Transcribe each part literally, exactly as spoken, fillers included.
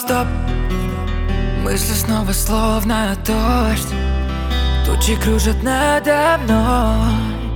Стоп, мысли снова словно дождь. Тучи кружат надо мной,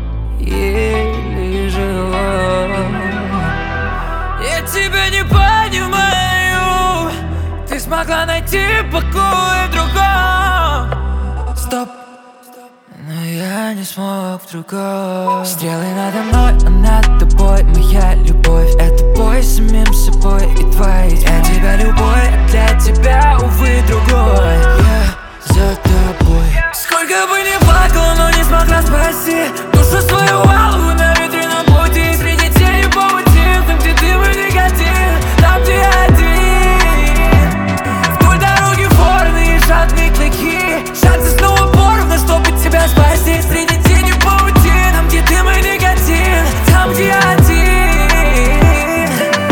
еле живой. Я тебя не понимаю, ты смогла найти покой в другом. Стоп, но я не смог в другом. Стрелы надо мной, а над тобой моя любовь. Это бой с самим собой и твоей тьмой. Я тебя любой, а для тебя, увы, другой. Я за тобой. Сколько бы ни плакала, но не смогла спасти душу свою алую на ветреном пути. Среди тени паутин, там где ты мой негатив, там где один. Вдоль дороги ворны и жадные клыки, шансы снова поровну, чтобы тебя спасти. Среди тени паутин, там где ты мой негатив, там где один.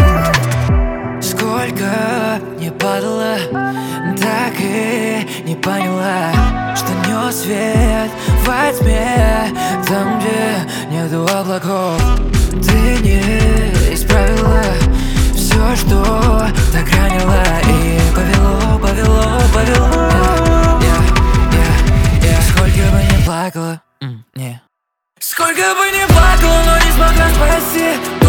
Сколько не падала, так и не поняла, что нес свет во тьме, там, где нету облаков. Ты не исправила все, что так ранило, и повело, повело, повело. Yeah, yeah, yeah. Сколько бы ни плакала, mm, yeah. Сколько бы ни плакала, но не смогла спасти